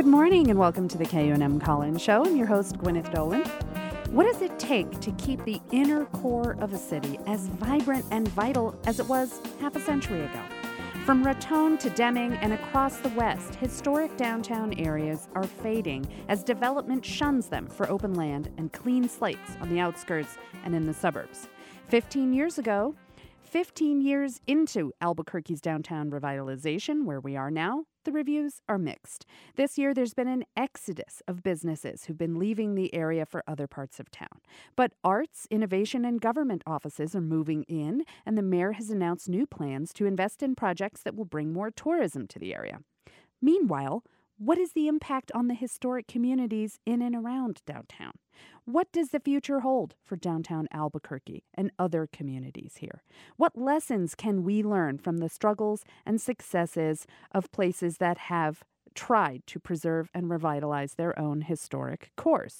morning and welcome to the KUNM Call-In Show. I'm your host, Gwyneth Dolan. What does it take to keep the inner core of a city as vibrant and vital as it was half a century ago? From Raton to Deming and across the West, historic downtown areas are fading as development shuns them for open land and clean slates on the outskirts and in the suburbs. 15 years into Albuquerque's downtown revitalization, where we are now, the reviews are mixed. This year, there's been an exodus of businesses who've been leaving the area for other parts of town. But arts, innovation, and government offices are moving in, and the mayor has announced new plans to invest in projects that will bring more tourism to the area. Meanwhile, what is the impact on the historic communities in and around downtown? What does the future hold for downtown Albuquerque and other communities here? What lessons can we learn from the struggles and successes of places that have tried to preserve and revitalize their own historic cores?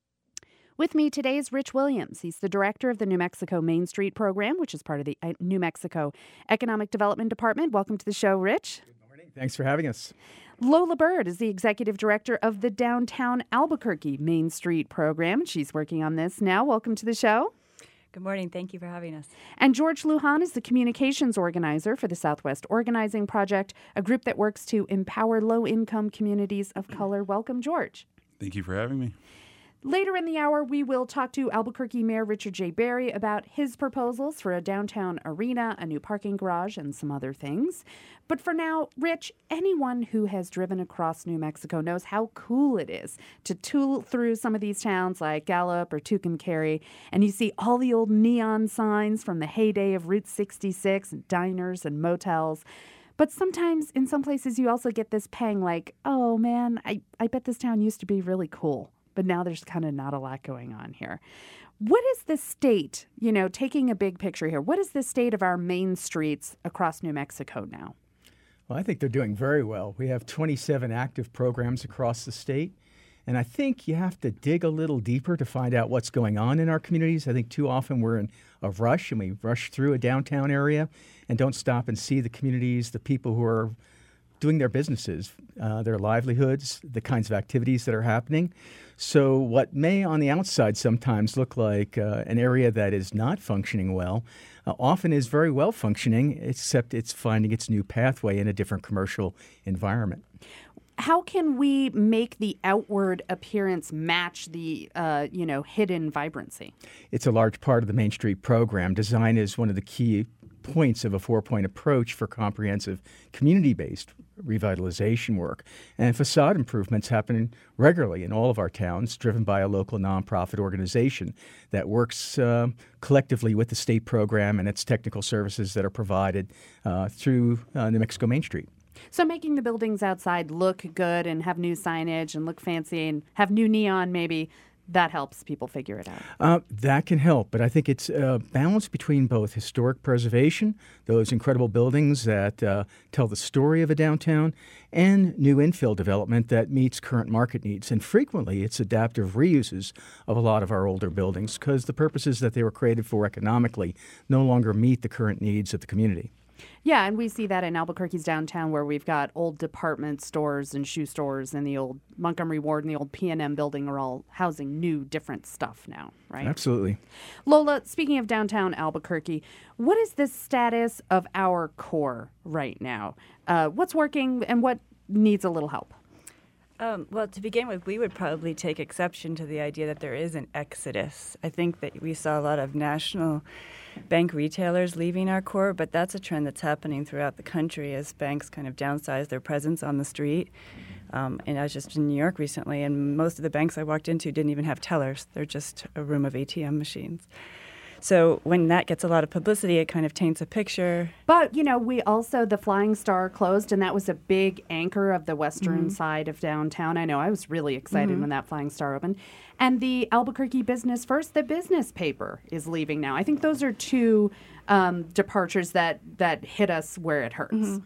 With me today is Rich Williams. He's the director of the New Mexico Main Street program, which is part of the New Mexico Economic Development Department. Welcome to the show, Rich. Good morning. Thanks for having us. Lola Bird is the executive director of the Downtown Albuquerque Main Street program. She's working on this now. Welcome to the show. Good morning. Thank you for having us. And George Lujan is the communications organizer for the Southwest Organizing Project, a group that works to empower low-income communities of color. Welcome, George. Thank you for having me. Later in the hour, we will talk to Albuquerque Mayor Richard J. Barry about his proposals for a downtown arena, a new parking garage, and some other things. But for now, Rich, anyone who has driven across New Mexico knows how cool it is to tool through some of these towns like Gallup or Tucumcari, and you see all the old neon signs from the heyday of Route 66, and diners and motels. But sometimes, in some places, you also get this pang like, oh man, I bet this town used to be really cool. But now there's kind of not a lot going on here. What is the state, taking a big picture here, what is the state of our main streets across New Mexico now? Well, I think they're doing very well. We have 27 active programs across the state. And I think you have to dig a little deeper to find out what's going on in our communities. I think too often we're in a rush and we rush through a downtown area and don't stop and see the communities, the people who are doing their businesses, their livelihoods, the kinds of activities that are happening. So what may on the outside sometimes look like an area that is not functioning well, often is very well functioning, except it's finding its new pathway in a different commercial environment. How can we make the outward appearance match the, hidden vibrancy? It's a large part of the Main Street program. Design is one of the key points of a four-point approach for comprehensive community-based revitalization work. And facade improvements happen regularly in all of our towns, driven by a local nonprofit organization that works collectively with the state program and its technical services that are provided through New Mexico Main Street. So making the buildings outside look good and have new signage and look fancy and have new neon maybe, that helps people figure it out. That can help, but I think it's a balance between both historic preservation, those incredible buildings that tell the story of a downtown, and new infill development that meets current market needs. And frequently, it's adaptive reuses of a lot of our older buildings because the purposes that they were created for economically no longer meet the current needs of the community. Yeah, and we see that in Albuquerque's downtown where we've got old department stores and shoe stores and the old Montgomery Ward and the old P&M building are all housing new, different stuff now, right? Absolutely. Lola, speaking of downtown Albuquerque, what is the status of our core right now? What's working and what needs a little help? Well, to begin with, we would probably take exception to the idea that there is an exodus. I think that we saw a lot of national bank retailers leaving our core, but that's a trend that's happening throughout the country as banks kind of downsize their presence on the street. And I was just in New York recently, and most of the banks I walked into didn't even have tellers. They're just a room of ATM machines. So when that gets a lot of publicity, it kind of taints a picture. But, we also, the Flying Star closed, and that was a big anchor of the western side of downtown. I know, I was really excited when that Flying Star opened. And the Albuquerque Business First, the business paper, is leaving now. I think those are two departures that hit us where it hurts.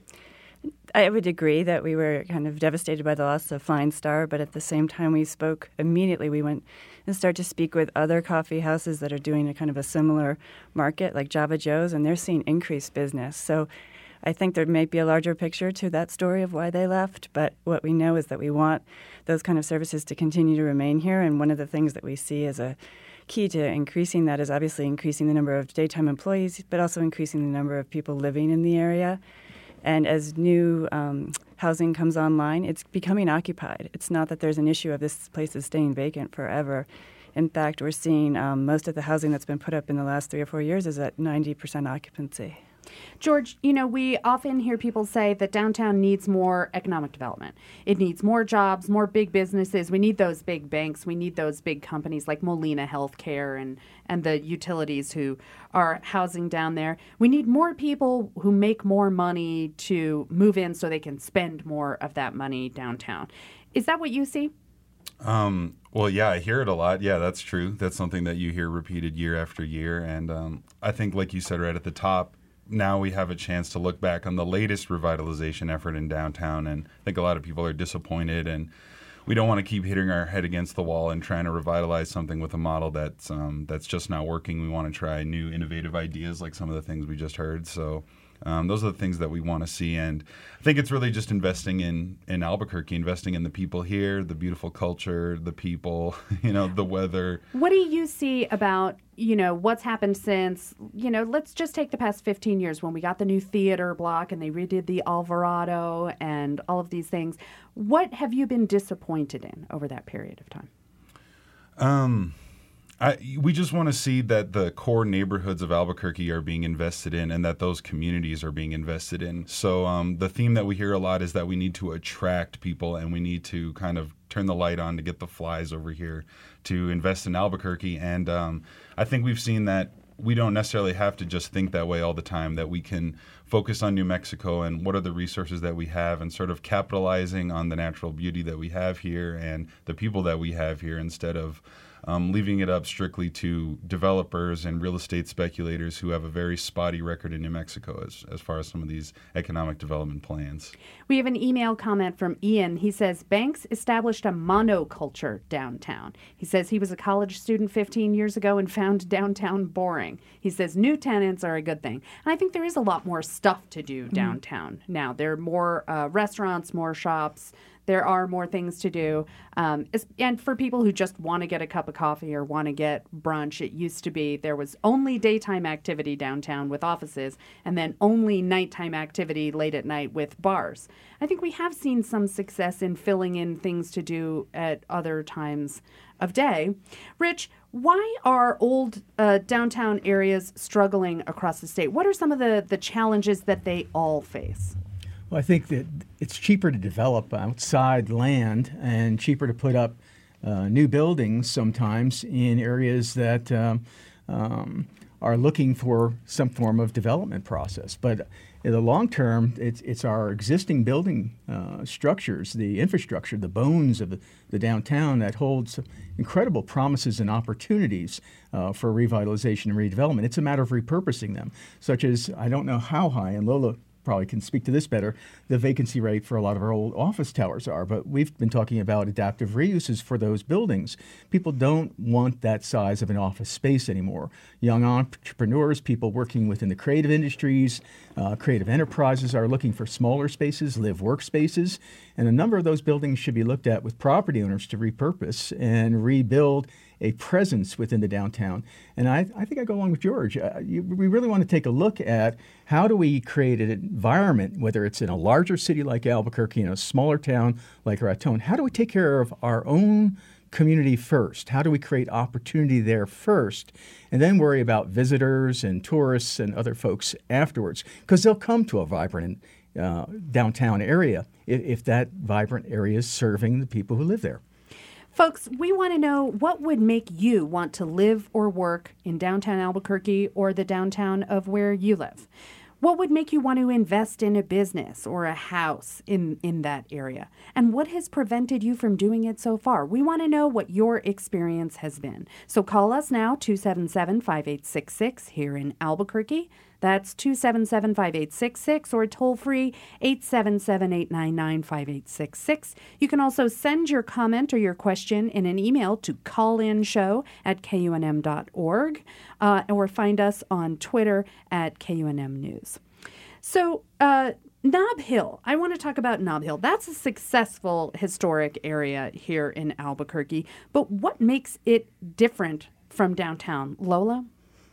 I would agree that we were kind of devastated by the loss of Flying Star, but at the same time we spoke immediately. We went and started to speak with other coffee houses that are doing a kind of a similar market like Java Joe's, and they're seeing increased business. So I think there may be a larger picture to that story of why they left, but what we know is that we want those kind of services to continue to remain here, and one of the things that we see as a key to increasing that is obviously increasing the number of daytime employees, but also increasing the number of people living in the area. And as new housing comes online, it's becoming occupied. It's not that there's an issue of this place is staying vacant forever. In fact, we're seeing most of the housing that's been put up in the last 3 or 4 years is at 90% occupancy. George, we often hear people say that downtown needs more economic development. It needs more jobs, more big businesses. We need those big banks. We need those big companies like Molina Healthcare and the utilities who are housing down there. We need more people who make more money to move in so they can spend more of that money downtown. Is that what you see? Well, yeah, I hear it a lot. Yeah, that's true. That's something that you hear repeated year after year. And I think, like you said right at the top, now we have a chance to look back on the latest revitalization effort in downtown, and I think a lot of people are disappointed, and we don't want to keep hitting our head against the wall and trying to revitalize something with a model that's just not working. We want to try new innovative ideas like some of the things we just heard. So those are the things that we want to see, and I think it's really just investing in Albuquerque, investing in the people here, the beautiful culture, the people, the weather. What do you see about, what's happened since, let's just take the past 15 years when we got the new theater block and they redid the Alvarado and all of these things. What have you been disappointed in over that period of time? We just want to see that the core neighborhoods of Albuquerque are being invested in and that those communities are being invested in. So the theme that we hear a lot is that we need to attract people and we need to kind of turn the light on to get the flies over here to invest in Albuquerque. And I think we've seen that we don't necessarily have to just think that way all the time, that we can focus on New Mexico and what are the resources that we have and sort of capitalizing on the natural beauty that we have here and the people that we have here instead of leaving it up strictly to developers and real estate speculators who have a very spotty record in New Mexico as far as some of these economic development plans. We have an email comment from Ian. He says, Banks established a monoculture downtown. He says he was a college student 15 years ago and found downtown boring. He says new tenants are a good thing. And I think there is a lot more stuff to do downtown now. There are more restaurants, more shops. There are more things to do. And for people who just want to get a cup of coffee or want to get brunch, it used to be there was only daytime activity downtown with offices and then only nighttime activity late at night with bars. I think we have seen some success in filling in things to do at other times of day. Rich, why are old downtown areas struggling across the state? What are some of the challenges that they all face? Well, I think that it's cheaper to develop outside land and cheaper to put up new buildings sometimes in areas that are looking for some form of development process. But in the long term, it's our existing building structures, the infrastructure, the bones of the downtown that holds incredible promises and opportunities for revitalization and redevelopment. It's a matter of repurposing them, such as, I don't know how high, and Lola probably can speak to this better, the vacancy rate for a lot of our old office towers are. But we've been talking about adaptive reuses for those buildings. People don't want that size of an office space anymore. Young entrepreneurs, people working within the creative industries, creative enterprises are looking for smaller spaces, live workspaces. And a number of those buildings should be looked at with property owners to repurpose and rebuild a presence within the downtown. And I think I go along with George. We really want to take a look at how do we create an environment, whether it's in a larger city like Albuquerque, in a smaller town like Raton, how do we take care of our own community first? How do we create opportunity there first and then worry about visitors and tourists and other folks afterwards? Because they'll come to a vibrant downtown area if that vibrant area is serving the people who live there. Folks, we want to know what would make you want to live or work in downtown Albuquerque or the downtown of where you live. What would make you want to invest in a business or a house in that area? And what has prevented you from doing it so far? We want to know what your experience has been. So call us now, 277-5866 here in Albuquerque. That's 277-5866 or toll free 877-899-5866. You can also send your comment or your question in an email to callinshow@kunm.org or find us on Twitter @KUNM News. So, Nob Hill. I want to talk about Nob Hill. That's a successful historic area here in Albuquerque. But what makes it different from downtown? Lola?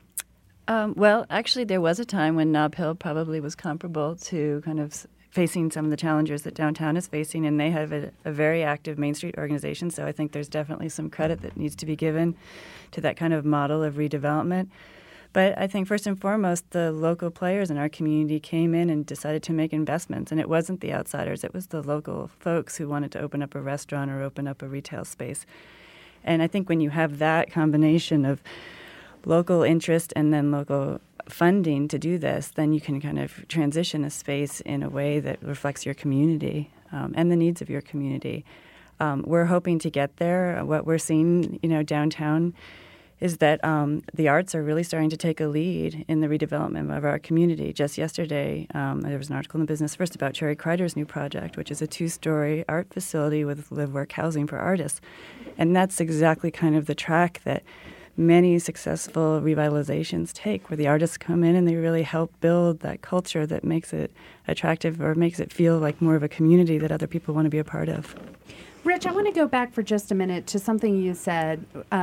Well, actually, there was a time when Nob Hill probably was comparable to kind of facing some of the challenges that downtown is facing, and they have a very active Main Street organization, so I think there's definitely some credit that needs to be given to that kind of model of redevelopment. But I think first and foremost, the local players in our community came in and decided to make investments, and it wasn't the outsiders, it was the local folks who wanted to open up a restaurant or open up a retail space. And I think when you have that combination of local interest and then local funding to do this, then you can kind of transition a space in a way that reflects your community and the needs of your community. We're hoping to get there. What we're seeing, downtown is that the arts are really starting to take a lead in the redevelopment of our community. Just yesterday, there was an article in the Business First about Cherry Kreider's new project, which is a 2-story art facility with live-work housing for artists. And that's exactly kind of the track that many successful revitalizations take, where the artists come in and they really help build that culture that makes it attractive or makes it feel like more of a community that other people want to be a part of. Rich, I want to go back for just a minute to something you said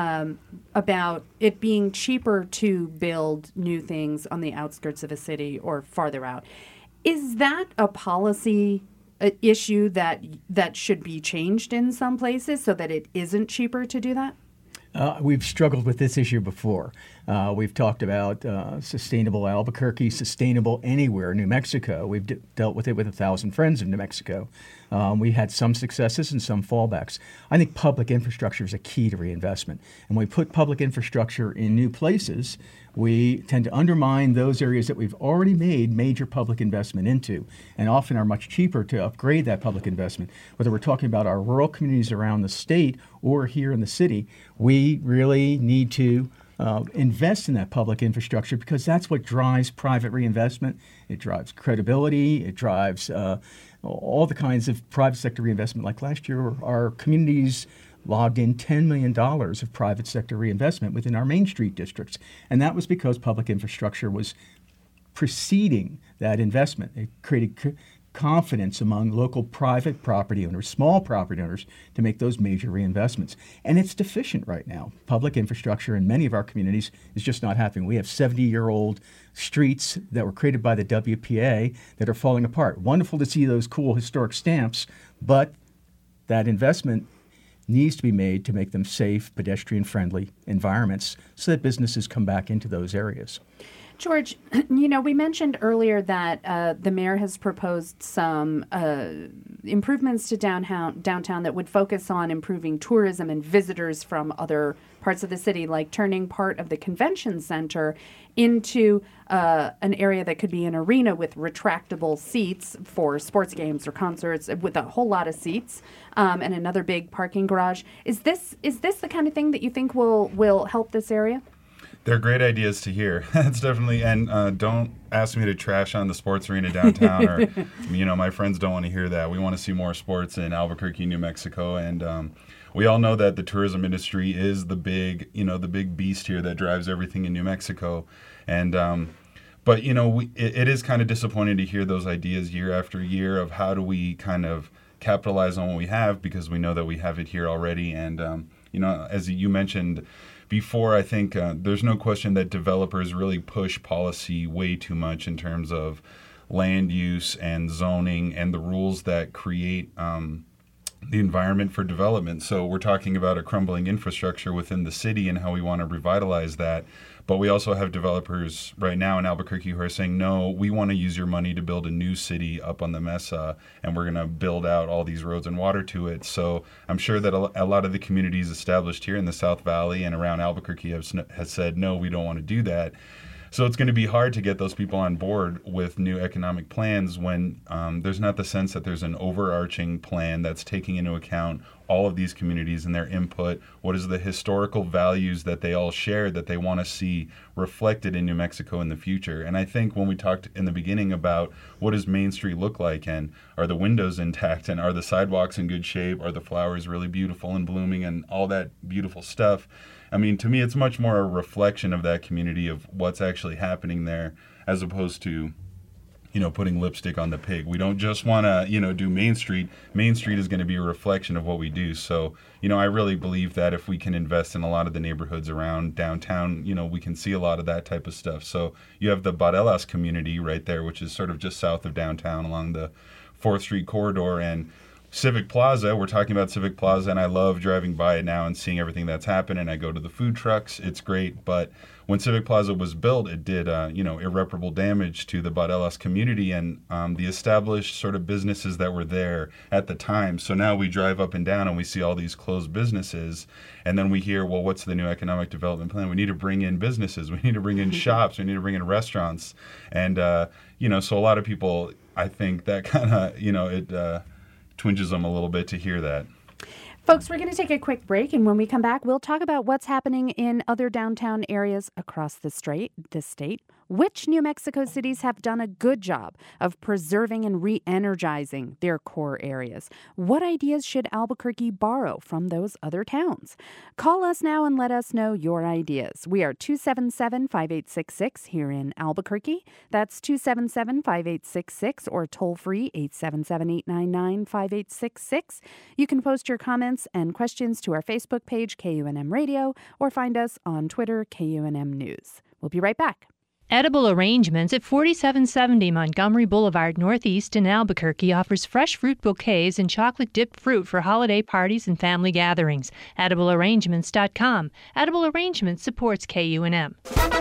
about it being cheaper to build new things on the outskirts of a city or farther out. Is that a policy issue that should be changed in some places so that it isn't cheaper to do that? We've struggled with this issue before. We've talked about sustainable Albuquerque, sustainable anywhere, New Mexico. We've dealt with it with 1,000 Friends of New Mexico. We had some successes and some fallbacks. I think public infrastructure is a key to reinvestment. And when we put public infrastructure in new places, we tend to undermine those areas that we've already made major public investment into, and often are much cheaper to upgrade that public investment. Whether we're talking about our rural communities around the state or here in the city, we really need to invest in that public infrastructure because that's what drives private reinvestment. It drives credibility. It drives all the kinds of private sector reinvestment. Like last year, our communities logged in $10 million of private sector reinvestment within our Main Street districts. And that was because public infrastructure was preceding that investment. It created confidence among local private property owners, small property owners, to make those major reinvestments. And it's deficient right now. Public infrastructure in many of our communities is just not happening. We have 70-year-old streets that were created by the WPA that are falling apart. Wonderful to see those cool historic stamps, but that investment needs to be made to make them safe, pedestrian-friendly environments so that businesses come back into those areas. George, we mentioned earlier that the mayor has proposed some improvements to downtown that would focus on improving tourism and visitors from other parts of the city, like turning part of the convention center into an area that could be an arena with retractable seats for sports games or concerts with a whole lot of seats and another big parking garage. Is this the kind of thing that you think will help this area? They're great ideas to hear. It's definitely, and don't ask me to trash on the sports arena downtown or, my friends don't want to hear that. We want to see more sports in Albuquerque, New Mexico, and we all know that the tourism industry is the big beast here that drives everything in New Mexico. And, but, it is kind of disappointing to hear those ideas year after year of how do we kind of capitalize on what we have, because we know that we have it here already. And, as you mentioned before, I think there's no question that developers really push policy way too much in terms of land use and zoning and the rules that create the environment for development. So we're talking about a crumbling infrastructure within the city and how we want to revitalize that. But we also have developers right now in Albuquerque who are saying, no, we want to use your money to build a new city up on the Mesa, and we're going to build out all these roads and water to it. So I'm sure that a lot of the communities established here in the South Valley and around Albuquerque has said, no, we don't want to do that. So it's going to be hard to get those people on board with new economic plans when there's not the sense that there's an overarching plan that's taking into account all of these communities and their input. What is the historical values that they all share that they want to see reflected in New Mexico in the future? And I think when we talked in the beginning about what does Main Street look like, and are the windows intact, and are the sidewalks in good shape, are the flowers really beautiful and blooming, and all that beautiful stuff, I mean, to me, it's much more a reflection of that community, of what's actually happening there, as opposed to putting lipstick on the pig. We don't just want to, do Main Street. Main Street is going to be a reflection of what we do. So, I really believe that if we can invest in a lot of the neighborhoods around downtown, we can see a lot of that type of stuff. So you have the Barelas community right there, which is sort of just south of downtown along the 4th Street corridor, and Civic Plaza. We're talking about Civic Plaza, and I love driving by it now and seeing everything that's happened, and I go to the food trucks. It's great, but when Civic Plaza was built, it did, irreparable damage to the Barelas community and the established sort of businesses that were there at the time. So now we drive up and down and we see all these closed businesses, and then we hear, well, what's the new economic development plan? We need to bring in businesses. We need to bring in shops. We need to bring in restaurants. And, so a lot of people, I think that kind of, it twinges them a little bit to hear that. Folks, we're going to take a quick break, and when we come back, we'll talk about what's happening in other downtown areas across the state. Which New Mexico cities have done a good job of preserving and re-energizing their core areas? What ideas should Albuquerque borrow from those other towns? Call us now and let us know your ideas. We are 277-5866 here in Albuquerque. That's 277-5866 or toll free 877-899-5866. You can post your comments and questions to our Facebook page, KUNM Radio, or find us on Twitter, KUNM News. We'll be right back. Edible Arrangements at 4770 Montgomery Boulevard Northeast in Albuquerque offers fresh fruit bouquets and chocolate-dipped fruit for holiday parties and family gatherings. EdibleArrangements.com. Edible Arrangements supports KUNM.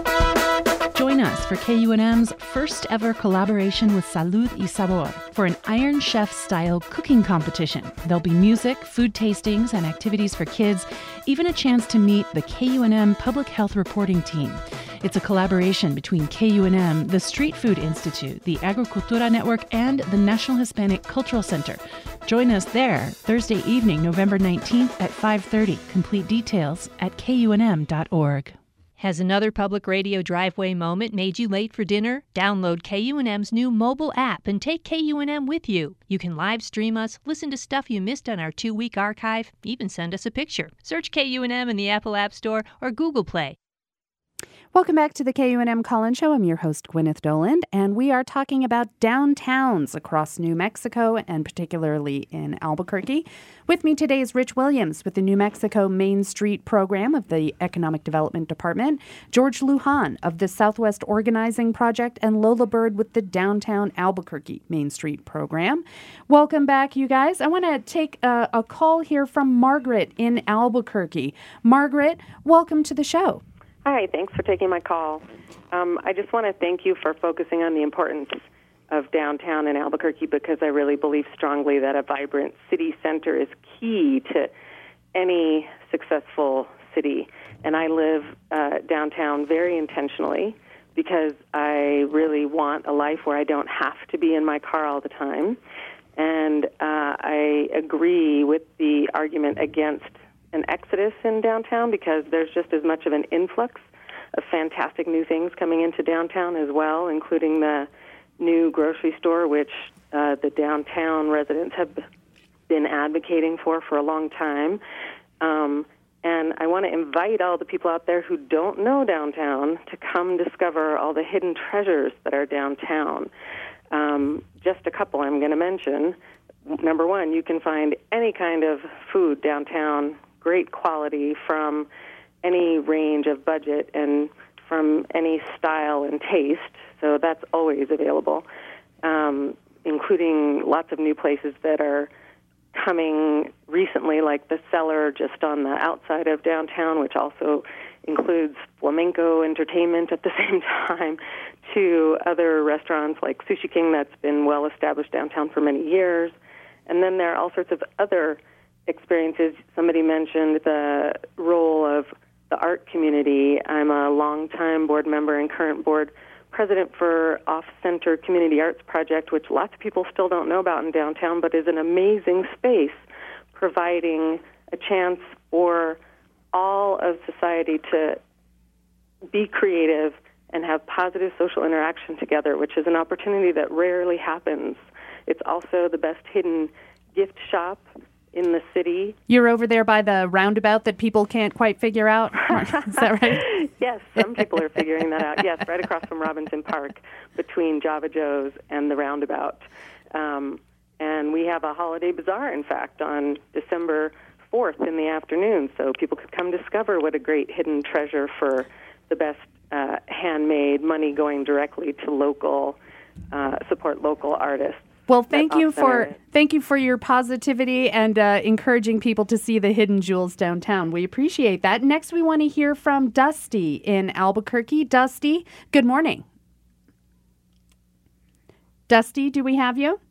Join us for KUNM's first ever collaboration with Salud y Sabor for an Iron Chef-style cooking competition. There'll be music, food tastings, and activities for kids, even a chance to meet the KUNM Public Health Reporting Team. It's a collaboration between KUNM, the Street Food Institute, the Agricultura Network, and the National Hispanic Cultural Center. Join us there Thursday evening, November 19th at 5:30. Complete details at kunm.org. Has another public radio driveway moment made you late for dinner? Download KUNM's new mobile app and take KUNM with you. You can live stream us, listen to stuff you missed on our 2-week archive, even send us a picture. Search KUNM in the Apple App Store or Google Play. Welcome back to the KUNM Call-In Show. I'm your host, Gwyneth Doland, and we are talking about downtowns across New Mexico and particularly in Albuquerque. With me today is Rich Williams with the New Mexico Main Street Program of the Economic Development Department, George Lujan of the Southwest Organizing Project, and Lola Bird with the Downtown Albuquerque Main Street Program. Welcome back, you guys. I want to take a call here from Margaret in Albuquerque. Margaret, welcome to the show. Hi, thanks for taking my call. I just want to thank you for focusing on the importance of downtown in Albuquerque because I really believe strongly that a vibrant city center is key to any successful city. And I live downtown very intentionally because I really want a life where I don't have to be in my car all the time. And I agree with the argument against an exodus in downtown because there's just as much of an influx of fantastic new things coming into downtown as well, including the new grocery store, which the downtown residents have been advocating for a long time. And I want to invite all the people out there who don't know downtown to come discover all the hidden treasures that are downtown. Just a couple I'm going to mention. Number one, you can find any kind of food downtown, great quality from any range of budget and from any style and taste. So that's always available, including lots of new places that are coming recently, like the Cellar just on the outside of downtown, which also includes flamenco entertainment at the same time, to other restaurants like Sushi King that's been well established downtown for many years. And then there are all sorts of other experiences. Somebody mentioned the role of the art community. I'm a longtime board member and current board president for Off-Center Community Arts Project, which lots of people still don't know about in downtown, but is an amazing space providing a chance for all of society to be creative and have positive social interaction together, which is an opportunity that rarely happens. It's also the best hidden gift shop in the city. You're over there by the roundabout that people can't quite figure out? Is that right? Yes, some people are figuring that out. Yes, right across from Robinson Park, between Java Joe's and the roundabout. And we have a holiday bazaar, in fact, on December 4th in the afternoon, so people could come discover what a great hidden treasure for the best handmade, money going directly to local, support local artists. Well, thank you for your positivity and encouraging people to see the hidden jewels downtown. We appreciate that. Next, we want to hear from Dusty in Albuquerque. Dusty, good morning. Dusty, do we have you?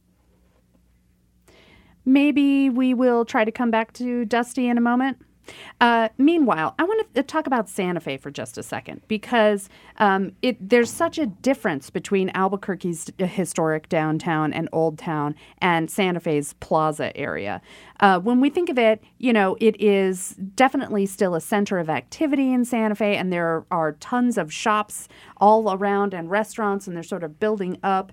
Maybe we will try to come back to Dusty in a moment. Meanwhile, I want to talk about Santa Fe for just a second, because there's such a difference between Albuquerque's historic downtown and Old Town and Santa Fe's Plaza area. When we think of it, it is definitely still a center of activity in Santa Fe, and there are tons of shops all around and restaurants, and they're sort of building up.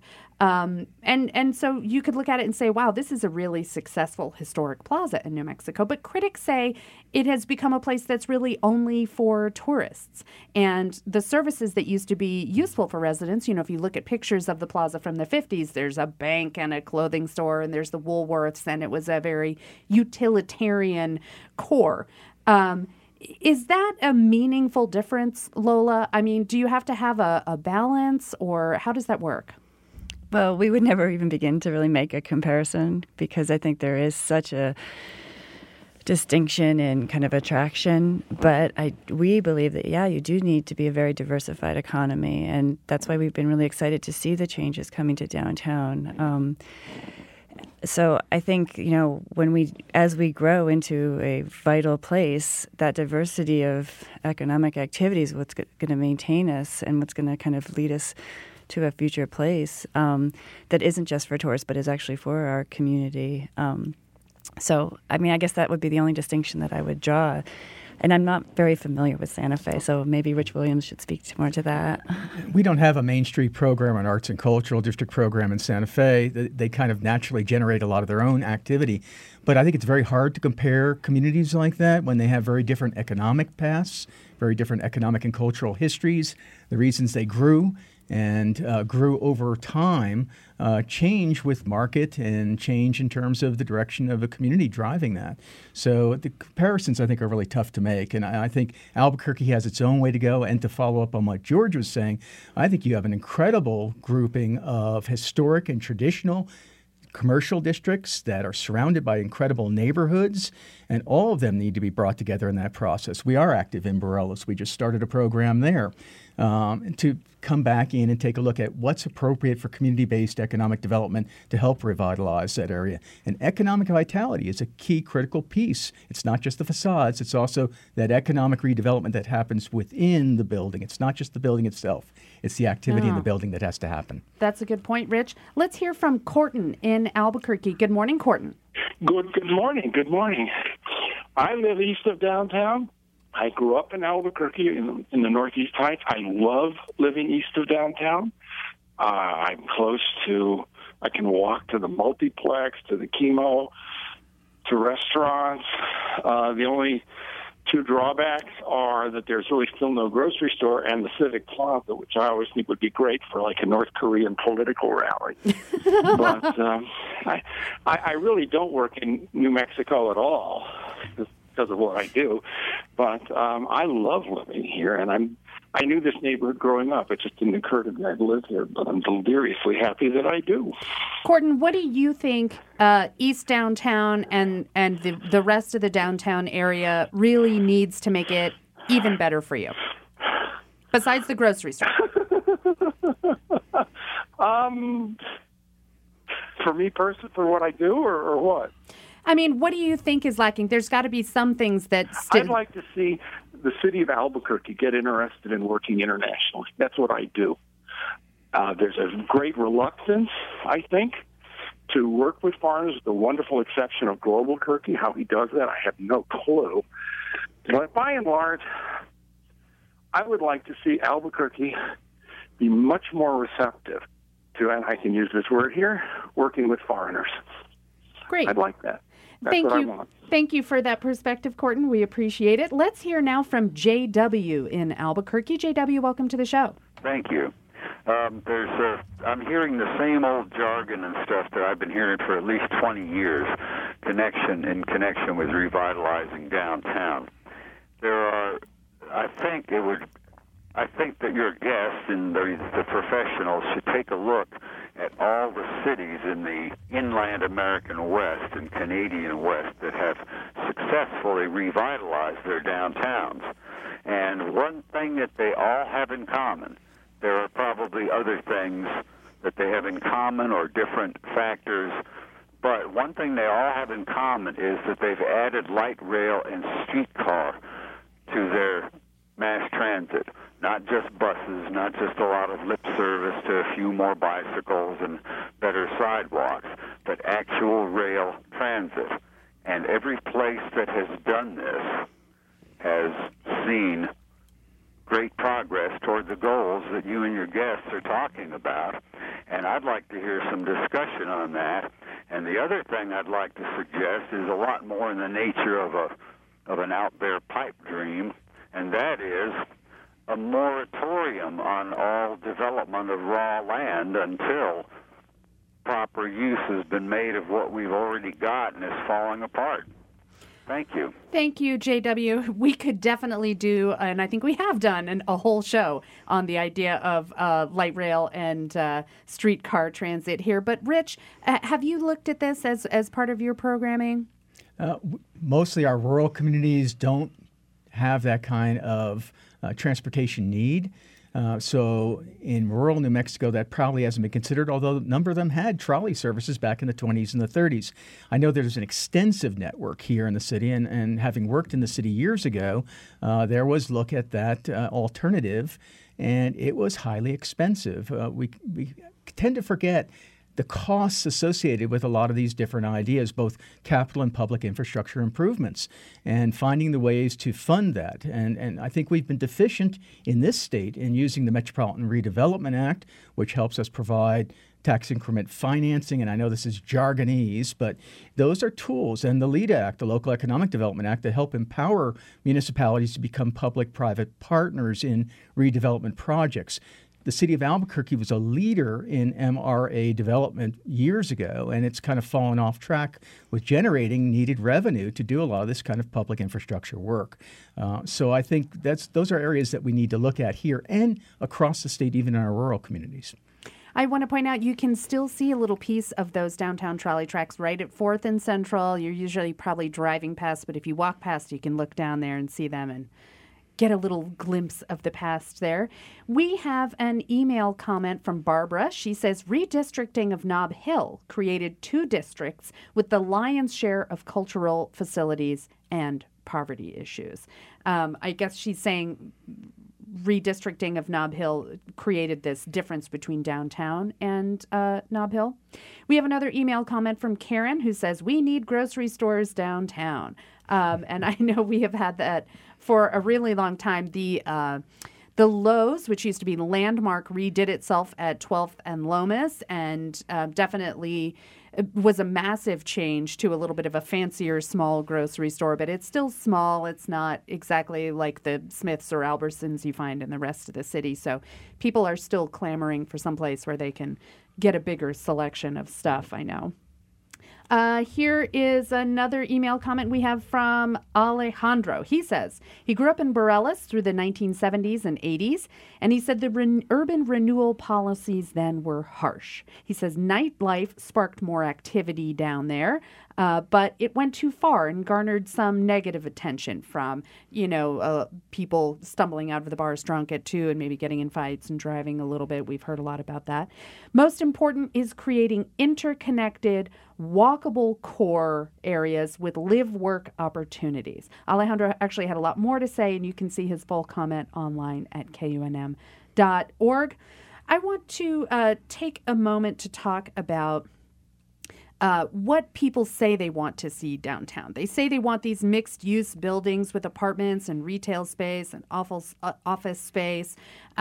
And so you could look at it and say, wow, this is a really successful historic plaza in New Mexico. But critics say it has become a place that's really only for tourists. And the services that used to be useful for residents, if you look at pictures of the plaza from the 50s, there's a bank and a clothing store, and there's the Woolworths, and it was a very utilitarian core. Is that a meaningful difference, Lola? I mean, do you have to have a balance, or how does that work? Well, we would never even begin to really make a comparison, because I think there is such a distinction in kind of attraction. But we believe that, you do need to be a very diversified economy. And that's why we've been really excited to see the changes coming to downtown. So I think, as we grow into a vital place, that diversity of economic activity is what's going to maintain us and what's going to kind of lead us to a future place that isn't just for tourists, but is actually for our community. So, I guess that would be the only distinction that I would draw. And I'm not very familiar with Santa Fe, so maybe Rich Williams should speak more to that. We don't have a Main Street program, an arts and cultural district program in Santa Fe. They kind of naturally generate a lot of their own activity. But I think it's very hard to compare communities like that when they have very different economic paths, very different economic and cultural histories, the reasons they grew and grew over time, change with market and change in terms of the direction of a community driving that. So the comparisons, I think, are really tough to make. And I think Albuquerque has its own way to go. And to follow up on what George was saying, I think you have an incredible grouping of historic and traditional commercial districts that are surrounded by incredible neighborhoods, and all of them need to be brought together in that process. We are active in Morelos. We just started a program there to come back in and take a look at what's appropriate for community-based economic development to help revitalize that area. And economic vitality is a key critical piece. It's not just the facades, it's also that economic redevelopment that happens within the building. It's not just the building itself. It's the activity in the building that has to happen. That's a good point, Rich. Let's hear from Corton in Albuquerque. Good morning, Corton. Good morning. Good morning. I live east of downtown. I grew up in Albuquerque in the Northeast Heights. I love living east of downtown. I'm close to, I can walk to the multiplex, to the chemo, to restaurants. The only two drawbacks are that there's really still no grocery store and the Civic Plaza, which I always think would be great for like a North Korean political rally. But I really don't work in New Mexico at all because of what I do. But I love living here, and I knew this neighborhood growing up. It just didn't occur to me I'd live here, but I'm deliriously happy that I do. Corton, what do you think East Downtown and the rest of the downtown area really needs to make it even better for you, besides the grocery store? For me personally, for what I do, or what? I mean, what do you think is lacking? There's got to be some things that still... I'd like to see the city of Albuquerque get interested in working internationally. That's what I do. There's a great reluctance, I think, to work with foreigners, with the wonderful exception of Globalquerque. How he does that, I have no clue. But by and large, I would like to see Albuquerque be much more receptive to, and I can use this word here, working with foreigners. Great. I'd like that. That's what I want. Thank you for that perspective, Corton. We appreciate it. Let's hear now from J.W. in Albuquerque. J.W., welcome to the show. Thank you. I'm hearing the same old jargon and stuff that I've been hearing for at least 20 years, in connection with revitalizing downtown. I think that your guests and the professionals should take a look at all the cities in the inland American West and Canadian West that have successfully revitalized their downtowns. And one thing that they all have in common, there are probably other things that they have in common or different factors, but one thing they all have in common is that they've added light rail and streetcar to their mass transit. Not just buses, not just a lot of lip service to a few more bicycles and better sidewalks, but actual rail transit. And every place that has done this has seen great progress toward the goals that you and your guests are talking about. And I'd like to hear some discussion on that. And the other thing I'd like to suggest is a lot more in the nature of an out there pipe dream, and that is a moratorium on all development of raw land until proper use has been made of what we've already got and is falling apart. Thank you. Thank you, JW. We could definitely do, and I think we have done, a whole show on the idea of light rail and streetcar transit here. But Rich, have you looked at this as part of your programming? Mostly our rural communities don't have that kind of transportation need. So in rural New Mexico, that probably hasn't been considered, although a number of them had trolley services back in the 20s and the 30s. I know there's an extensive network here in the city, and having worked in the city years ago, there was look at that alternative, and it was highly expensive. We tend to forget the costs associated with a lot of these different ideas, both capital and public infrastructure improvements, and finding the ways to fund that. And I think we've been deficient in this state in using the Metropolitan Redevelopment Act, which helps us provide tax increment financing. And I know this is jargonese, but those are tools. And the LEAD Act, the Local Economic Development Act, that help empower municipalities to become public-private partners in redevelopment projects. The city of Albuquerque was a leader in MRA development years ago, and it's kind of fallen off track with generating needed revenue to do a lot of this kind of public infrastructure work. So I think those are areas that we need to look at here and across the state, even in our rural communities. I want to point out you can still see a little piece of those downtown trolley tracks right at 4th and Central. You're usually probably driving past, but if you walk past, you can look down there and see them and get a little glimpse of the past there. We have an email comment from Barbara. She says, redistricting of Nob Hill created 2 districts with the lion's share of cultural facilities and poverty issues. I guess she's saying redistricting of Nob Hill created this difference between downtown and Nob Hill. We have another email comment from Karen who says, we need grocery stores downtown. And I know we have had that for a really long time. The Lowe's, which used to be Landmark, redid itself at 12th and Lomas, and definitely was a massive change to a little bit of a fancier small grocery store, but it's still small. It's not exactly like the Smiths or Albertsons you find in the rest of the city. So people are still clamoring for some place where they can get a bigger selection of stuff, I know. Here is another email comment we have from Alejandro. He says he grew up in Borellis through the 1970s and 80s, and he said the urban renewal policies then were harsh. He says nightlife sparked more activity down there, but it went too far and garnered some negative attention from, people stumbling out of the bars drunk at 2 and maybe getting in fights and driving a little bit. We've heard a lot about that. Most important is creating interconnected, walkable core areas with live-work opportunities. Alejandro actually had a lot more to say, and you can see his full comment online at KUNM.org. I want to take a moment to talk about what people say they want to see downtown. They say they want these mixed-use buildings with apartments and retail space and office space,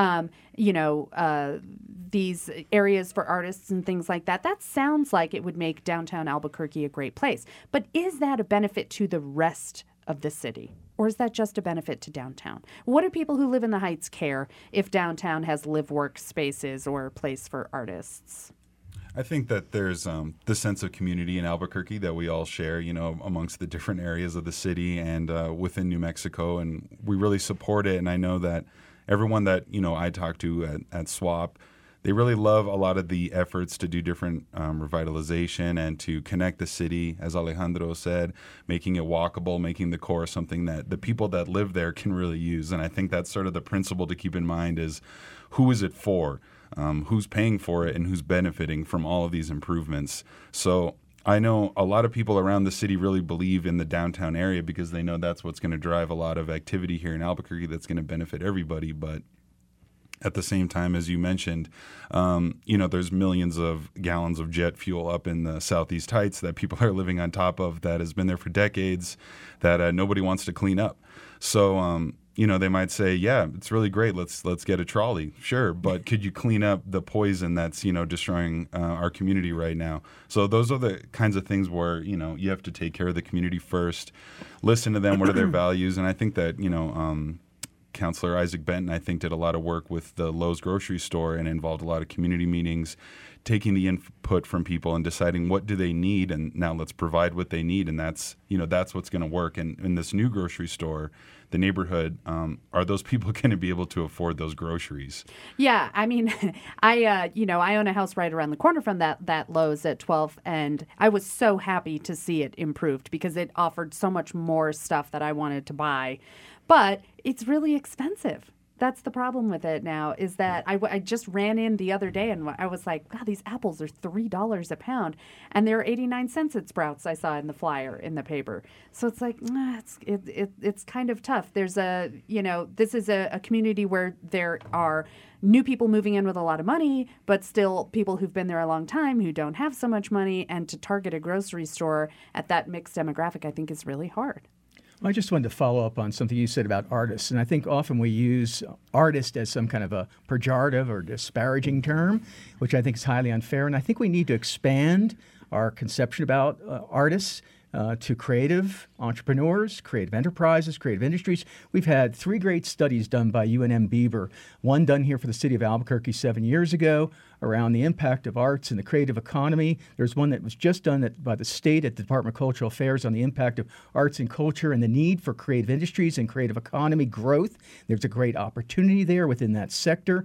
these areas for artists and things like that. That sounds like it would make downtown Albuquerque a great place. But is that a benefit to the rest of the city? Or is that just a benefit to downtown? What do people who live in the Heights care if downtown has live-work spaces or a place for artists? I think that there's the sense of community in Albuquerque that we all share, amongst the different areas of the city and within New Mexico, and we really support it. And I know that everyone that, I talk to at SWAP, they really love a lot of the efforts to do different revitalization and to connect the city, as Alejandro said, making it walkable, making the core something that the people that live there can really use. And I think that's sort of the principle to keep in mind is who is it for? Who's paying for it and who's benefiting from all of these improvements. So I know a lot of people around the city really believe in the downtown area because they know that's what's going to drive a lot of activity here in Albuquerque that's going to benefit everybody. But at the same time, as you mentioned, there's millions of gallons of jet fuel up in the Southeast Heights that people are living on top of that has been there for decades that nobody wants to clean up. So, they might say, yeah, it's really great. Let's get a trolley. Sure. But could you clean up the poison that's, destroying our community right now? So those are the kinds of things where, you have to take care of the community first, listen to them. What are their values? And I think that, Councilor Isaac Benton, I think, did a lot of work with the Lowe's grocery store and involved a lot of community meetings, taking the input from people and deciding what do they need, and now let's provide what they need, and that's what's going to work. And in this new grocery store, the neighborhood, are those people going to be able to afford those groceries? Yeah, I mean, I own a house right around the corner from that Lowe's at 12th, and I was so happy to see it improved because it offered so much more stuff that I wanted to buy. But it's really expensive. That's the problem with it now is that I just ran in the other day and I was like, God, these apples are $3 a pound. And they're 89 cents at Sprouts, I saw in the flyer in the paper. So it's like, it's kind of tough. There's this is a community where there are new people moving in with a lot of money, but still people who've been there a long time who don't have so much money. And to target a grocery store at that mixed demographic, I think is really hard. I just wanted to follow up on something you said about artists. And I think often we use artist as some kind of a pejorative or disparaging term, which I think is highly unfair. And I think we need to expand our conception about artists to creative entrepreneurs, creative enterprises, creative industries. We've had 3 great studies done by UNM Bieber, one done here for the city of Albuquerque 7 years ago around the impact of arts in the creative economy. There's one that was just done by the state at the Department of Cultural Affairs on the impact of arts and culture and the need for creative industries and creative economy growth. There's a great opportunity there within that sector.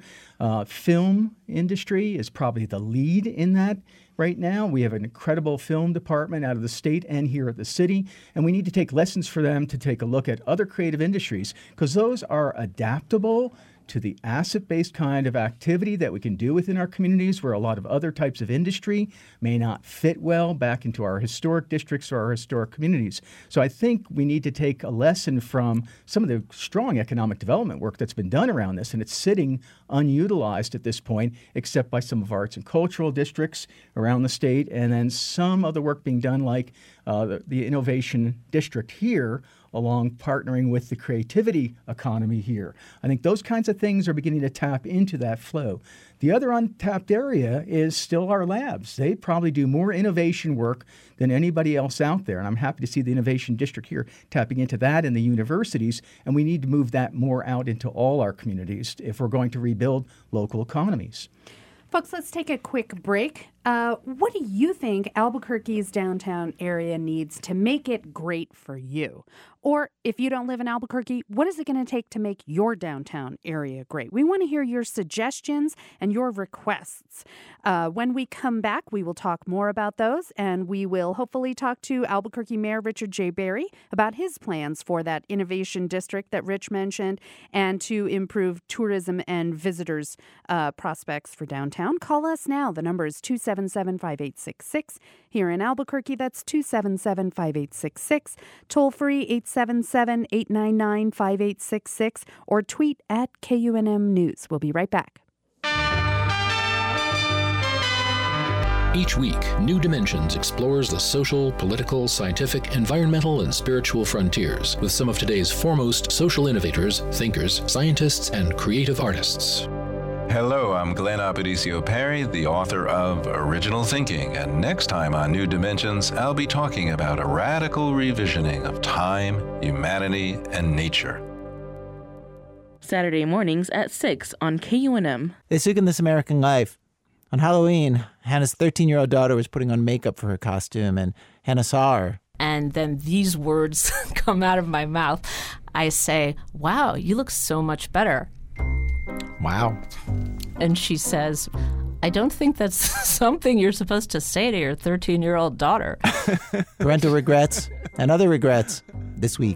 Film industry is probably the lead in that. Right now, we have an incredible film department out of the state and here at the city, and we need to take lessons for them to take a look at other creative industries because those are adaptable to the asset-based kind of activity that we can do within our communities where a lot of other types of industry may not fit well back into our historic districts or our historic communities. So I think we need to take a lesson from some of the strong economic development work that's been done around this, and it's sitting unutilized at this point, except by some of our arts and cultural districts around the state, and then some of the work being done like the Innovation District here, along partnering with the creativity economy here. I think those kinds of things are beginning to tap into that flow. The other untapped area is still our labs. They probably do more innovation work than anybody else out there, and I'm happy to see the Innovation District here tapping into that in the universities, and we need to move that more out into all our communities if we're going to rebuild local economies. Folks, let's take a quick break. What do you think Albuquerque's downtown area needs to make it great for you? Or if you don't live in Albuquerque, what is it going to take to make your downtown area great? We want to hear your suggestions and your requests. When we come back, we will talk more about those, and we will hopefully talk to Albuquerque Mayor Richard J. Barry about his plans for that innovation district that Rich mentioned and to improve tourism and visitors' prospects for downtown. Call us now. The number is 277-5866. Here in Albuquerque, that's 277-5866. Toll free 877-899-5866 or tweet at KUNM News. We'll be right back. Each week, New Dimensions explores the social, political, scientific, environmental, and spiritual frontiers with some of today's foremost social innovators, thinkers, scientists, and creative artists. Hello, I'm Glenn Aparicio Perry, the author of Original Thinking, and next time on New Dimensions, I'll be talking about a radical revisioning of time, humanity, and nature. Saturday mornings at 6 on KUNM. This week in This American Life. On Halloween, Hannah's 13-year-old daughter was putting on makeup for her costume, and Hannah saw her. And then these words come out of my mouth. I say, "Wow, you look so much better." Wow. And she says, "I don't think that's something you're supposed to say to your 13-year-old daughter." Parental regrets and other regrets this week.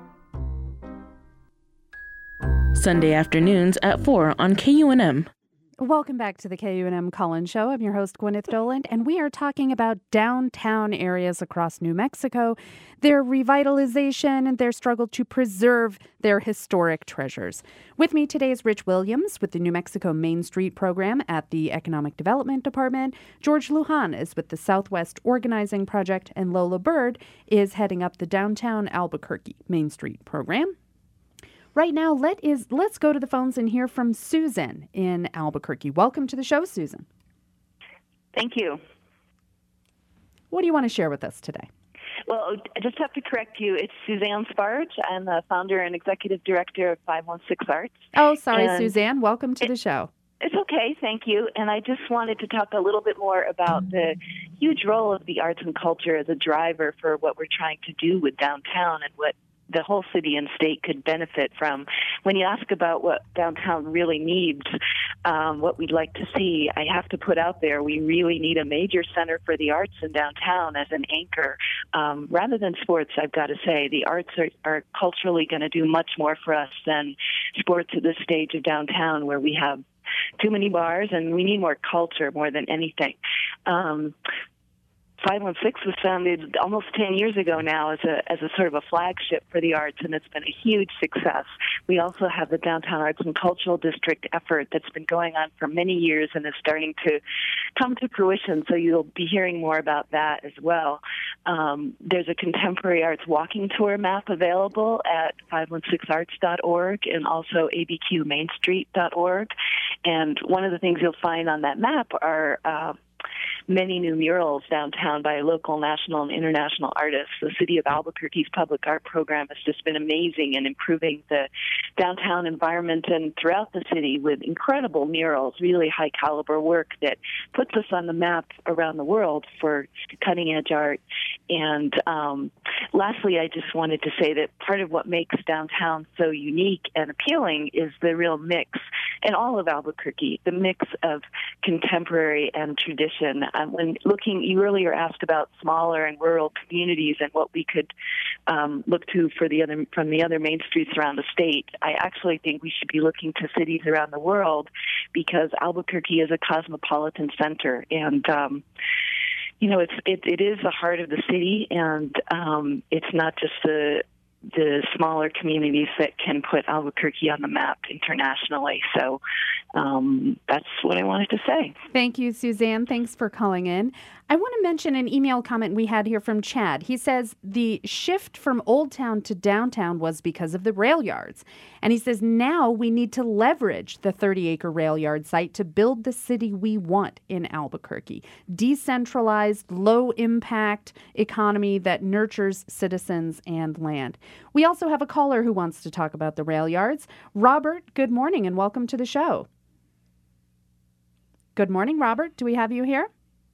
Sunday afternoons at 4 on KUNM. Welcome back to the KUNM Call-In Show. I'm your host, Gwyneth Doland, and we are talking about downtown areas across New Mexico, their revitalization, and their struggle to preserve their historic treasures. With me today is Rich Williams with the New Mexico Main Street Program at the Economic Development Department. George Lujan is with the Southwest Organizing Project, and Lola Bird is heading up the Downtown Albuquerque Main Street Program. Right now, let's go to the phones and hear from Susan in Albuquerque. Welcome to the show, Susan. Thank you. What do you want to share with us today? Well, I just have to correct you. It's Suzanne Sparge. I'm the founder and executive director of 516 Arts. Oh, sorry, Suzanne. Welcome to the show. It's okay. Thank you. And I just wanted to talk a little bit more about the huge role of the arts and culture as a driver for what we're trying to do with downtown and what the whole city and state could benefit from. When you ask about what downtown really needs, what we'd like to see, I have to put out there, we really need a major center for the arts in downtown as an anchor. Rather than sports, I've got to say, the arts are culturally going to do much more for us than sports at this stage of downtown, where we have too many bars and we need more culture more than anything. 516 was founded almost 10 years ago now as a sort of a flagship for the arts, and it's been a huge success. We also have the Downtown Arts and Cultural District effort that's been going on for many years and is starting to come to fruition, so you'll be hearing more about that as well. There's a contemporary arts walking tour map available at 516arts.org and also abqmainstreet.org. And one of the things you'll find on that map are many new murals downtown by local, national, and international artists. The City of Albuquerque's public art program has just been amazing in improving the downtown environment and throughout the city with incredible murals, really high-caliber work that puts us on the map around the world for cutting-edge art. And lastly, I just wanted to say that part of what makes downtown so unique and appealing is the real mix in all of Albuquerque, the mix of contemporary and tradition. When looking, you earlier asked about smaller and rural communities and what we could look to from the other main streets around the state. I actually think we should be looking to cities around the world, because Albuquerque is a cosmopolitan center, and it is the heart of the city, and it's not just the smaller communities that can put Albuquerque on the map internationally. So that's what I wanted to say. Thank you, Suzanne. Thanks for calling in. I want to mention an email comment we had here from Chad. He says the shift from Old Town to downtown was because of the rail yards. And he says now we need to leverage the 30-acre rail yard site to build the city we want in Albuquerque. Decentralized, low-impact economy that nurtures citizens and land. We also have a caller who wants to talk about the rail yards. Robert, good morning and welcome to the show. Good morning, Robert. Do we have you here?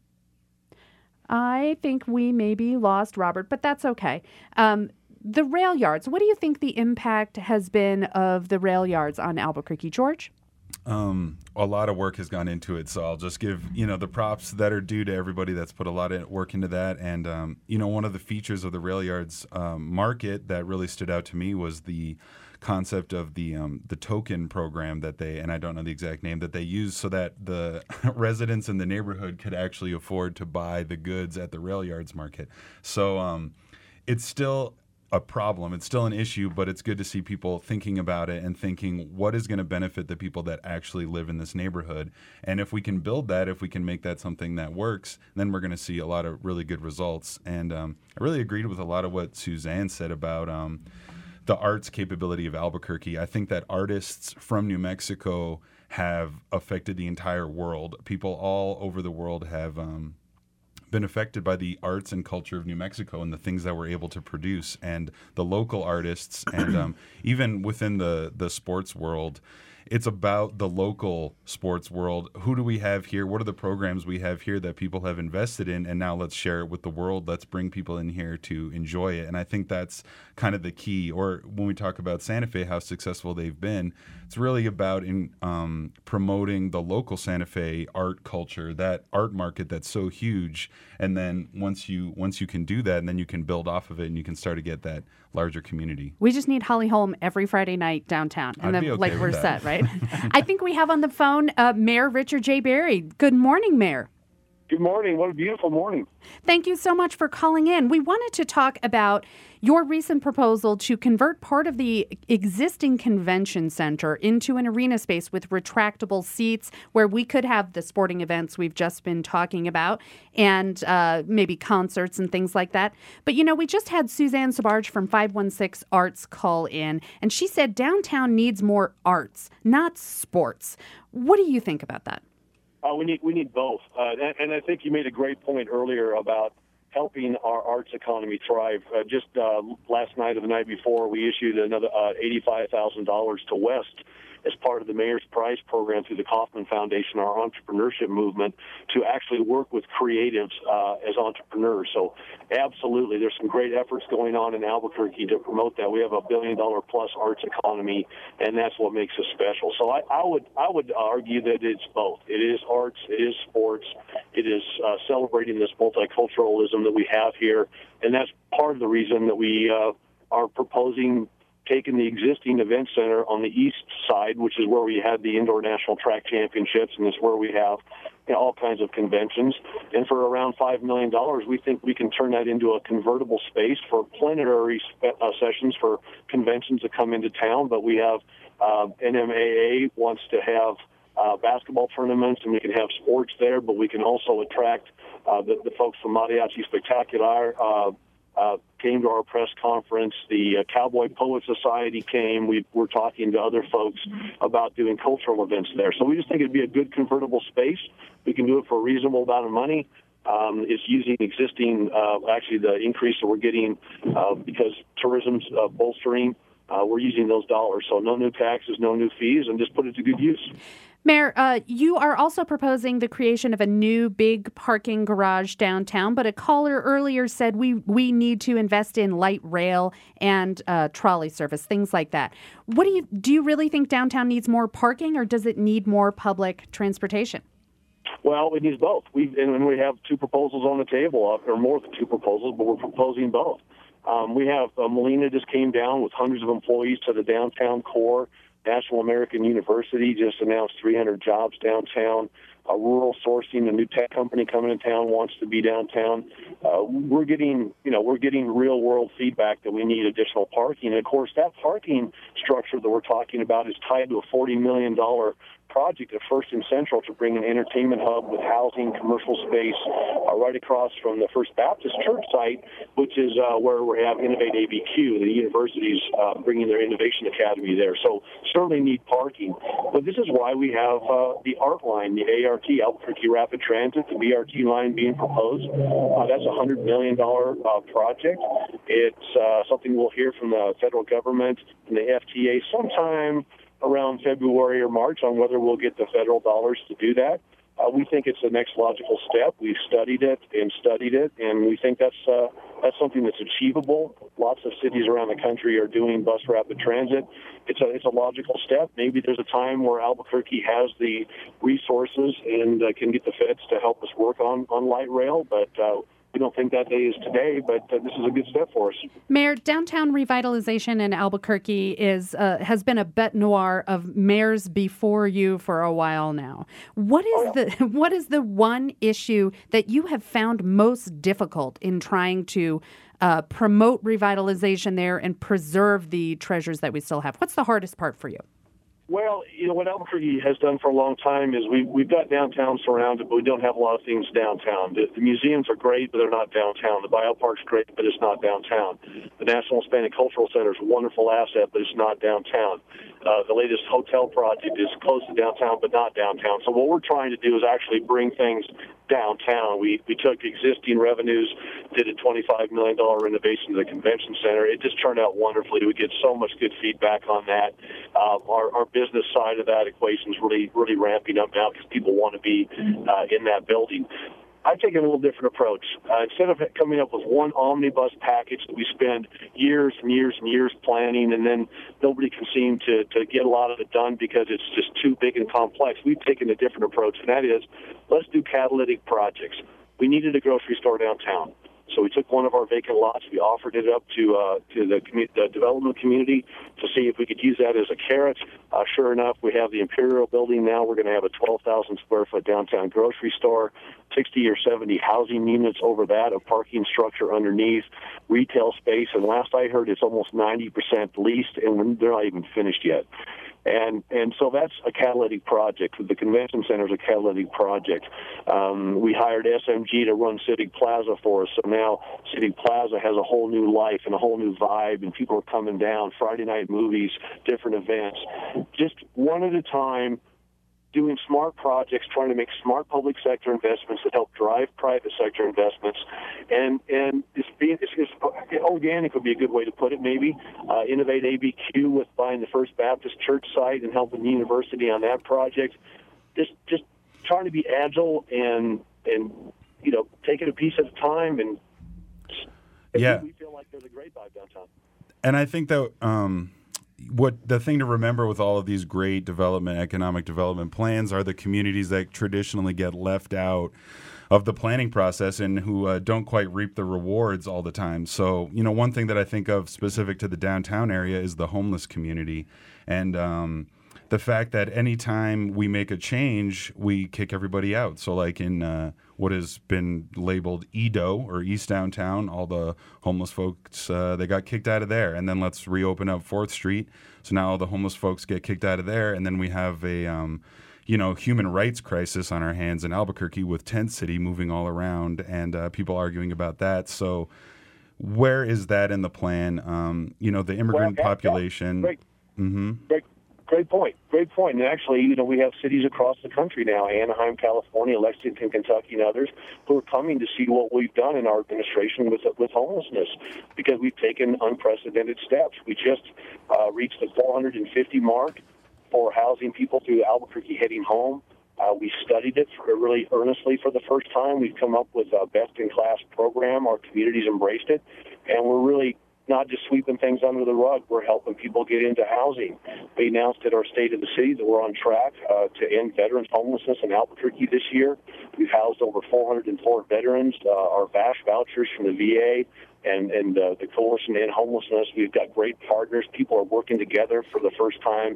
I think we maybe lost Robert, but that's okay. The rail yards, what do you think the impact has been of the rail yards on Albuquerque, George? A lot of work has gone into it, so I'll just give, the props that are due to everybody that's put a lot of work into that. And, one of the features of the rail yards market that really stood out to me was the concept of the token program that and I don't know the exact name, that they use so that the residents in the neighborhood could actually afford to buy the goods at the rail yards market. So it's still a problem. It's still an issue, but it's good to see people thinking about it and thinking what is going to benefit the people that actually live in this neighborhood. And if we can build that, if we can make that something that works, then we're going to see a lot of really good results. And I really agreed with a lot of what Suzanne said about the arts capability of Albuquerque. I think that artists from New Mexico have affected the entire world. People all over the world have been affected by the arts and culture of New Mexico and the things that we're able to produce, and the local artists, and even within the sports world. It's about the local sports world. Who do we have here? What are the programs we have here that people have invested in? And now let's share it with the world. Let's bring people in here to enjoy it. And I think that's kind of the key. Or when we talk about Santa Fe, how successful they've been, it's really about promoting the local Santa Fe art culture, that art market that's so huge. And then once you can do that, and then you can build off of it, and you can start to get that larger community. We just need Holly Holm every Friday night downtown, and then we're set, right? I think we have on the phone Mayor Richard J. Barry. Good morning, Mayor. Good morning. What a beautiful morning. Thank you so much for calling in. We wanted to talk about your recent proposal to convert part of the existing convention center into an arena space with retractable seats where we could have the sporting events we've just been talking about and maybe concerts and things like that. But, we just had Suzanne Sabarge from 516 Arts call in, and she said downtown needs more arts, not sports. What do you think about that? We need both. And I think you made a great point earlier about helping our arts economy thrive. Just last night or the night before, we issued another $85,000 to West as part of the Mayor's Prize program through the Kauffman Foundation, our entrepreneurship movement, to actually work with creatives as entrepreneurs. So absolutely, there's some great efforts going on in Albuquerque to promote that. We have $1 billion plus arts economy, and that's what makes us special. So I would argue that it's both. It is arts, it is sports, it is celebrating this multiculturalism that we have here, and that's part of the reason that we are proposing taking the existing event center on the east side, which is where we had the indoor national track championships, and it's where we have all kinds of conventions. And for around $5 million, we think we can turn that into a convertible space for plenary sessions for conventions that come into town. But we have NMAA wants to have basketball tournaments, and we can have sports there, but we can also attract the folks from Mariachi Spectacular, came to our press conference. The Cowboy Poet Society came. We're talking to other folks about doing cultural events there. So we just think it'd be a good convertible space. We can do it for a reasonable amount of money. It's using existing, actually the increase that we're getting because tourism's bolstering. We're using those dollars. So no new taxes, no new fees, and just put it to good use. Mayor, you are also proposing the creation of a new big parking garage downtown, but a caller earlier said we need to invest in light rail and trolley service, things like that. What do you really think downtown needs more parking, or does it need more public transportation? Well, it needs both. We have two proposals on the table, or more than two proposals, but we're proposing both. We have Molina just came down with hundreds of employees to the downtown core. National American University just announced 300 jobs downtown. Rural Sourcing, a new tech company coming in town, wants to be downtown. We're getting real world feedback that we need additional parking. And of course, that parking structure that we're talking about is tied to a $40 million project at First and Central to bring an entertainment hub with housing, commercial space, right across from the First Baptist Church site, which is where we have Innovate ABQ. The university's bringing their Innovation Academy there. So certainly need parking. But this is why we have the ART line, the ART, Albuquerque Rapid Transit, the BRT line being proposed. That's a $100 million project. It's something we'll hear from the federal government and the FTA sometime around February or March on whether we'll get the federal dollars to do that. We think it's the next logical step. We've studied it, and we think that's something that's achievable. Lots of cities around the country are doing bus rapid transit. It's a logical step. Maybe there's a time where Albuquerque has the resources and can get the feds to help us work on light rail, but we don't think that day is today, but this is a good step for us. Mayor, downtown revitalization in Albuquerque has been a bête noire of mayors before you for a while now. What is the one issue that you have found most difficult in trying to promote revitalization there and preserve the treasures that we still have? What's the hardest part for you? Well, what Albuquerque has done for a long time is we've got downtown surrounded, but we don't have a lot of things downtown. The museums are great, but they're not downtown. The biopark's great, but it's not downtown. The National Hispanic Cultural Center is a wonderful asset, but it's not downtown. The latest hotel project is close to downtown, but not downtown. So what we're trying to do is actually bring things downtown. We took existing revenues, did a $25 million renovation of the convention center. It just turned out wonderfully. We get so much good feedback on that. Our business side of that equation is really ramping up now because people want to be in that building. I've taken a little different approach. Instead of coming up with one omnibus package that we spend years and years and years planning, and then nobody can seem to get a lot of it done because it's just too big and complex, we've taken a different approach, and that is, let's do catalytic projects. We needed a grocery store downtown. So we took one of our vacant lots. We offered it up to the development community to see if we could use that as a carrot. Sure enough, we have the Imperial Building now. We're going to have a 12,000 square foot downtown grocery store, 60 or 70 housing units over that, a parking structure underneath, retail space. And last I heard, it's almost 90% leased, and they're not even finished yet. And so that's a catalytic project. The convention center is a catalytic project. We hired SMG to run Civic Plaza for us, so now Civic Plaza has a whole new life and a whole new vibe, and people are coming down, Friday night movies, different events. Just one at a time, doing smart projects, trying to make smart public sector investments that help drive private sector investments, and it's organic would be a good way to put it. Maybe innovate ABQ with buying the First Baptist Church site and helping the university on that project. Just trying to be agile and take it a piece at a time. And we feel like there's a great vibe downtown. And I think that what the thing to remember with all of these great economic development plans are the communities that traditionally get left out of the planning process and who don't quite reap the rewards all the time. So, one thing that I think of specific to the downtown area is the homeless community. And the fact that anytime we make a change, we kick everybody out. So like in what has been labeled EDO, or East Downtown, all the homeless folks, they got kicked out of there. And then let's reopen up 4th Street. So now all the homeless folks get kicked out of there. And then we have a human rights crisis on our hands in Albuquerque with Tent City moving all around and people arguing about that. So where is that in the plan? The immigrant population. Great. Mm-hmm. Great point. And actually, we have cities across the country now, Anaheim, California, Lexington, Kentucky, and others, who are coming to see what we've done in our administration with homelessness, because we've taken unprecedented steps. We just reached the 450 mark for housing people through Albuquerque heading home. We studied it really earnestly for the first time. We've come up with a best-in-class program. Our communities embraced it, and we're really not just sweeping things under the rug. We're helping people get into housing. We announced at our State of the City that we're on track to end veterans homelessness in Albuquerque this year. We've housed over 404 veterans. Our VASH vouchers from the VA and the Coalition to End Homelessness. We've got great partners. People are working together for the first time,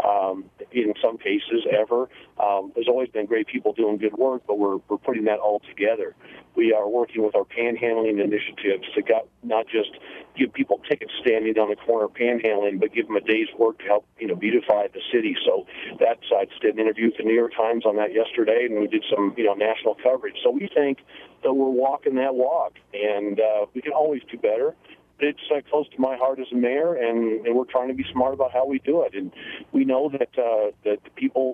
in some cases ever. There's always been great people doing good work, but we're putting that all together. We are working with our panhandling initiatives to not just give people tickets standing on the corner panhandling, but give them a day's work to help beautify the city. So that I did an interview with the New York Times on that yesterday, and we did some national coverage. So we think that we're walking that walk, and we can always do better. It's close to my heart as a mayor, and we're trying to be smart about how we do it. And we know that the people,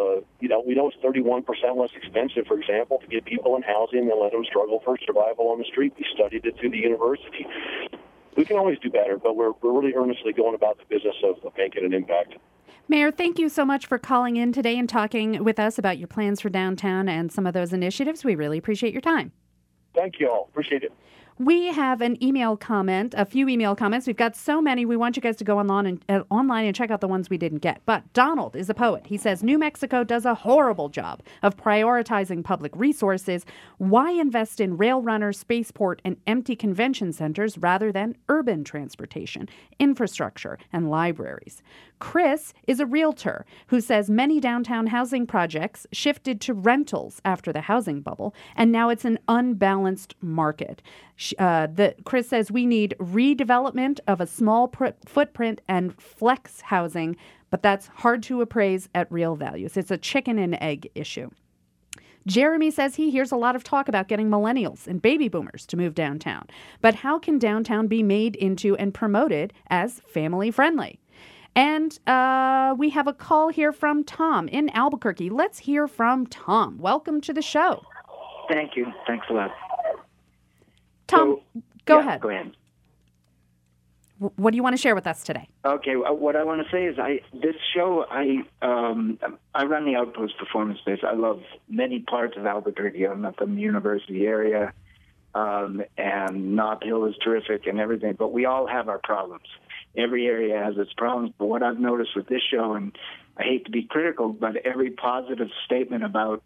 we know it's 31% less expensive, for example, to get people in housing than let them struggle for survival on the street. We studied it through the university. We can always do better, but we're really earnestly going about the business of making an impact. Mayor, thank you so much for calling in today and talking with us about your plans for downtown and some of those initiatives. We really appreciate your time. Thank you all. Appreciate it. We have a few email comments. We've got so many. We want you guys to go online and check out the ones we didn't get. But Donald is a poet. He says, New Mexico does a horrible job of prioritizing public resources. Why invest in rail runners, spaceport, and empty convention centers rather than urban transportation, infrastructure, and libraries? Chris is a realtor who says many downtown housing projects shifted to rentals after the housing bubble, and now it's an unbalanced market. Chris says we need redevelopment of a small footprint and flex housing, but that's hard to appraise at real values. It's a chicken and egg issue. Jeremy says he hears a lot of talk about getting millennials and baby boomers to move downtown. But how can downtown be made into and promoted as family friendly? And we have a call here from Tom in Albuquerque. Let's hear from Tom. Welcome to the show. Thank you. Thanks a lot. Tom, go ahead. Go ahead. What do you want to share with us today? Okay, what I want to say is this show, I run the Outpost Performance Space. I love many parts of Albuquerque. I'm at the university area, and Nob Hill is terrific and everything, but we all have our problems. Every area has its problems, but what I've noticed with this show, and I hate to be critical, but every positive statement about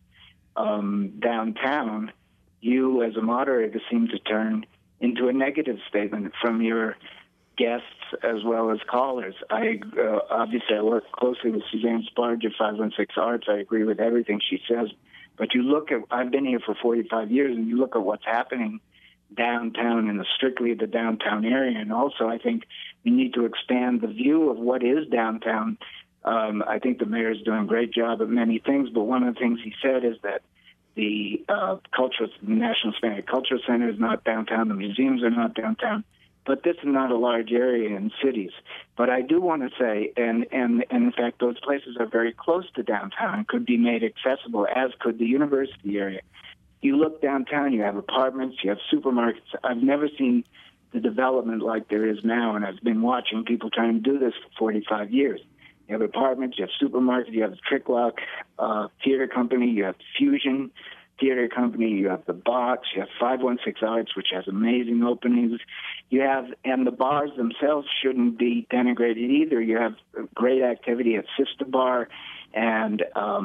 downtown, you as a moderator seem to turn into a negative statement from your guests as well as callers. Obviously I work closely with Suzanne Sparge of 516 Arts. I agree with everything she says. But you look at, I've been here for 45 years, and you look at what's happening downtown and strictly the downtown area. And also I think we need to expand the view of what is downtown. I think the mayor's doing a great job at many things, but one of the things he said is that the National Hispanic Cultural Center is not downtown, the museums are not downtown. But this is not a large area in cities. But I do want to say, and in fact, those places are very close to downtown and could be made accessible, as could the university area. You look downtown, you have apartments, you have supermarkets. I've never seen the development like there is now, and I've been watching people trying to do this for 45 years. You have apartments, you have supermarkets, you have the Tricklock Theater Company, you have Fusion Theater Company, you have the Box, you have 516 Arts, which has amazing openings. You have, and the bars themselves shouldn't be denigrated either. You have great activity at Sister Bar and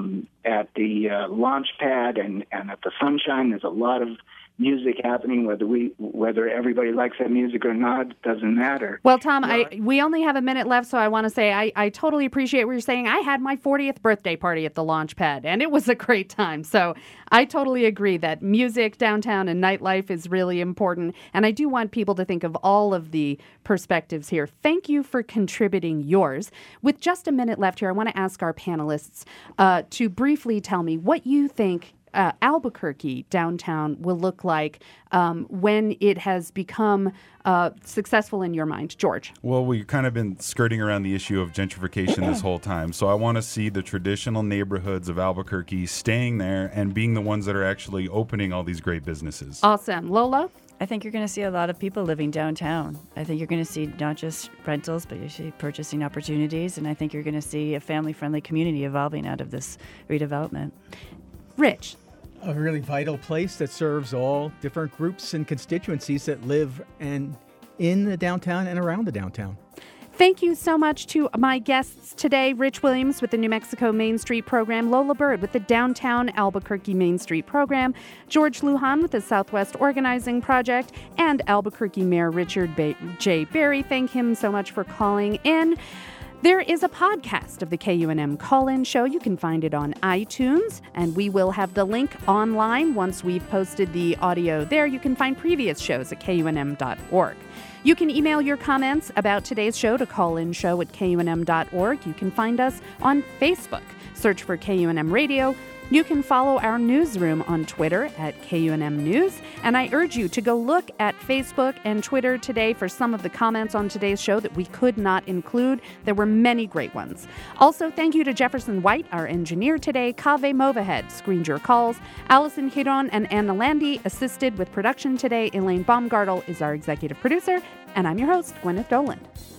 at the Launchpad and at the Sunshine. There's a lot of music happening, whether everybody likes that music or not, doesn't matter. Well, Tom, we only have a minute left, so I want to say I totally appreciate what you're saying. I had my 40th birthday party at the Launchpad, and it was a great time. So I totally agree that music downtown and nightlife is really important, and I do want people to think of all of the perspectives here. Thank you for contributing yours. With just a minute left here, I want to ask our panelists to briefly tell me what you think Albuquerque downtown will look like when it has become successful in your mind. George? Well, we've kind of been skirting around the issue of gentrification this whole time. So I want to see the traditional neighborhoods of Albuquerque staying there and being the ones that are actually opening all these great businesses. Awesome. Lola? I think you're going to see a lot of people living downtown. I think you're going to see not just rentals, but you see purchasing opportunities. And I think you're going to see a family-friendly community evolving out of this redevelopment. Rich? A really vital place that serves all different groups and constituencies that live in the downtown and around the downtown. Thank you so much to my guests today, Rich Williams with the New Mexico Main Street Program, Lola Bird with the Downtown Albuquerque Main Street Program, George Lujan with the Southwest Organizing Project, and Albuquerque Mayor Richard J. Barry. Thank him so much for calling in. There is a podcast of the KUNM Call-In Show. You can find it on iTunes, and we will have the link online once we've posted the audio there. You can find previous shows at KUNM.org. You can email your comments about today's show to callinshow@KUNM.org. You can find us on Facebook. Search for KUNM Radio. You can follow our newsroom on Twitter at KUNM News. And I urge you to go look at Facebook and Twitter today for some of the comments on today's show that we could not include. There were many great ones. Also, thank you to Jefferson White, our engineer today. Kaveh Movahed screened your calls. Allison Hiron and Anna Landy assisted with production today. Elaine Baumgartel is our executive producer. And I'm your host, Gwyneth Doland.